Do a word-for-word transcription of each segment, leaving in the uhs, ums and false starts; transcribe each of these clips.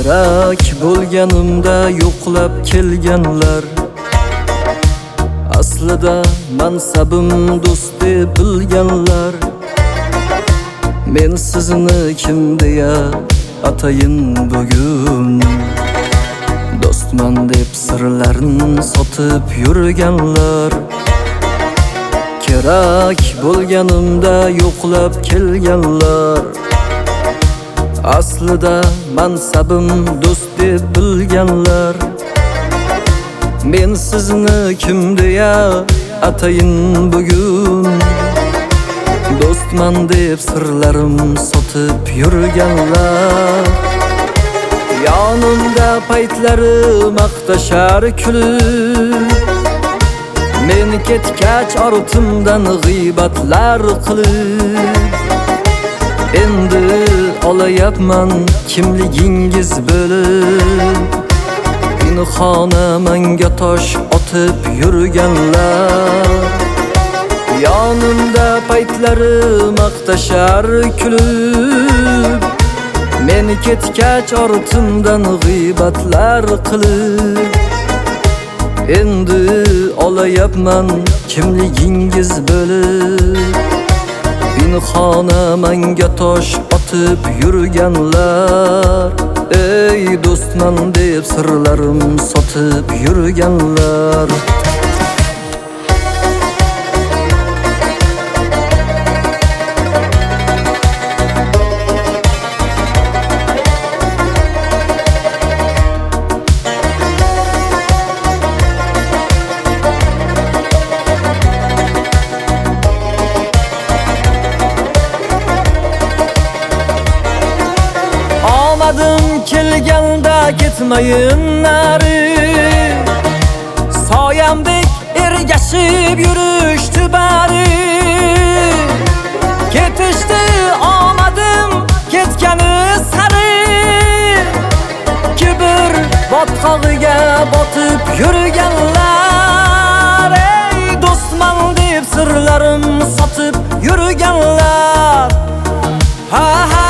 Kerak bo'lganimda yo'qlab kelganlar, aslida mansabim do'st deb bilganlar. Men sizni kim deya atayin bugun, do'stman deb sirlarni sotib yurganlar. Kerak bo'lganimda yo'qlab kelganlar, aslida mansabim do'st deb bilganlar. Men sizni kim deya atayin bugun, do'stman deb sirlarim sotib yurganlar. Yonimda paytlari maqtashar kulib, men ketgach ortimdan g'iybatlar qilib. Endi olayapman kimligingiz bilib, pinhona menga tosh otib yurganlar. Yonimda paytlari maqtashar kulib, men ketgach ortimdan g'iybatlar qilib. Endi olayapman kimligingiz bilib, pinhona menga tosh otib yurganlar. Ey do'stman deb sirlarim sotib yurganlar. Omadim kelganda ketmayin nari, soyamdek ergashib yurishdi bari. Ketishdi omadim ketgani sari, kibr botqog'iga botib yurganlar. Ey do'stman deb sirlarim sotib yurganlar. Ha ha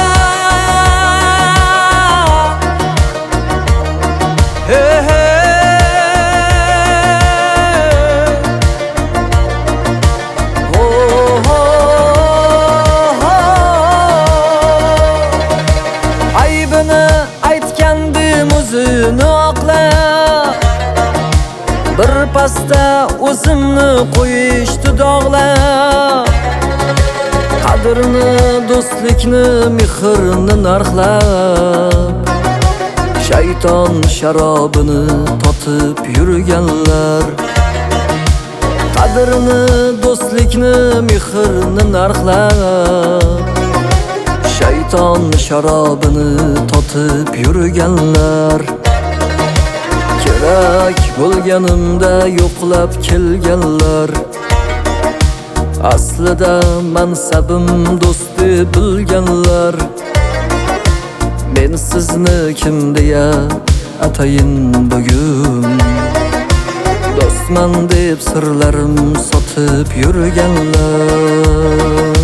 aytgandim o'zini oqlab, bir pasda o'zimni qo'yishdi dog'lab. Qadrini, do'stlikni, mehrni narxlab, shayton sharobini totib yurganlar. Qadrini, do'stlikni, mehrni narxlab, shayton sharobini totib yurganlar. Kerak bo'lganimda yo'qlab kelganlar, aslida mansabim do'st deb bilganlar. Men sizni kim deya atayin bugun, do'stman deb sirlarim sotib yurganlar.